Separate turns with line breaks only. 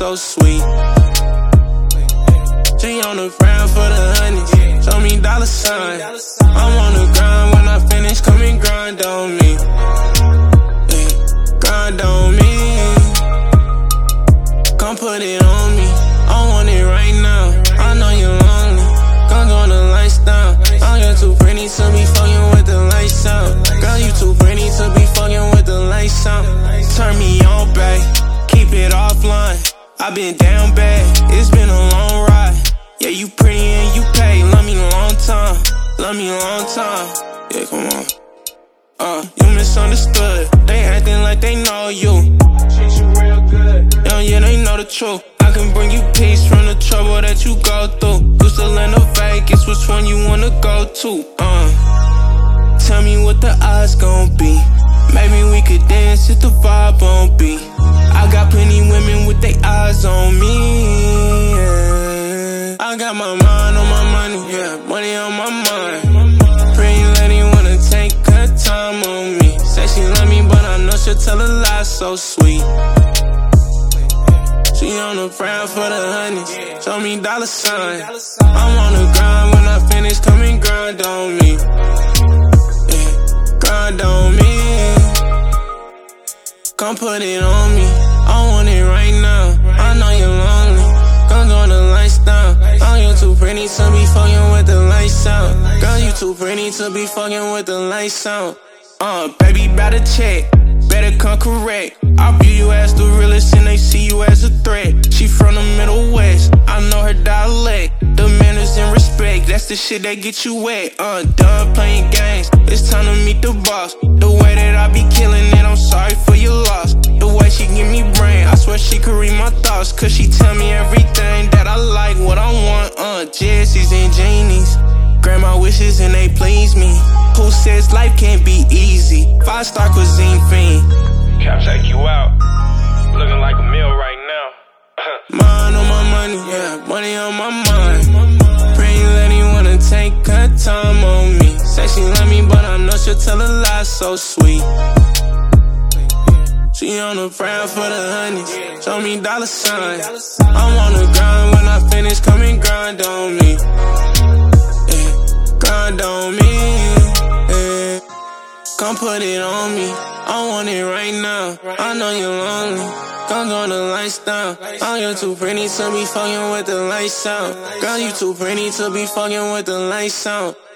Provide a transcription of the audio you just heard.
so sweet. She on the ground for the honey. Show me dollar sign. I'm on the grind. When I finish, come and grind on me. Grind on me. Come put it on me. I want it right now. I know you're lonely. Come turn the lights down. Oh, you're too pretty to be fucking with the lights out. Girl, you too pretty to be fucking with the lights out. Turn me on, babe. Keep it offline. I've been down bad. It's been a long ride. Yeah, you pretty and you pay. Love me a long time. Love me a long time. Yeah, come on. You misunderstood. They acting like they know you. Treat you real good. Yeah, they know the truth. I can bring you peace from the trouble that you go through. Used to land of Vegas, which one you wanna go to? Tell me what the odds gon' be. Maybe we could dance if the vibe on beat. I got plenty women with their eyes on me. Yeah. I got my mind on my money, yeah, money on my mind. Pretty lady wanna take her time on me. Say she love me, but I know she'll tell a lie so sweet. She on the ground for the honey. Show me dollar sign. I'm on the grind. When I finish, come and grind on me. Grind on me. Come put it on me. I want it right now. I know you're lonely. Come turn the lights down. Oh, you're too pretty to be fucking with the lights out. Girl, you too pretty to be fucking with the lights out. Baby, better check. Better come correct. I view you as the realest and they see you as a threat. She from the Middle West, I know her dialect. The manners and respect, that's the shit that get you wet. Done playing games, it's time to meet the boss. The way that I be killing it, I'm sorry for your loss. The way she give me brain, I swear she could read my thoughts. Cause she tell me everything that I like, what I want. Jessies and Janie's, grant my wishes and they please me. Who says life can't be easy? 5-star cuisine fiend.
Cap check you out. Looking like a meal right now.
Mind on my money, yeah, money on my mind. Pretty lady wanna take her time on me. Say she love me, but I know she'll tell a lie so sweet. She on the ground for the honey. Show me dollar sign. I'm on the grind. When I finish, come and grind on me. Grind on me. Come put it on me. I want it right now. I know you're lonely. Come turn the lights down. Oh, you're too pretty to be fucking with the lights out. Girl, you too pretty to be fucking with the lights out.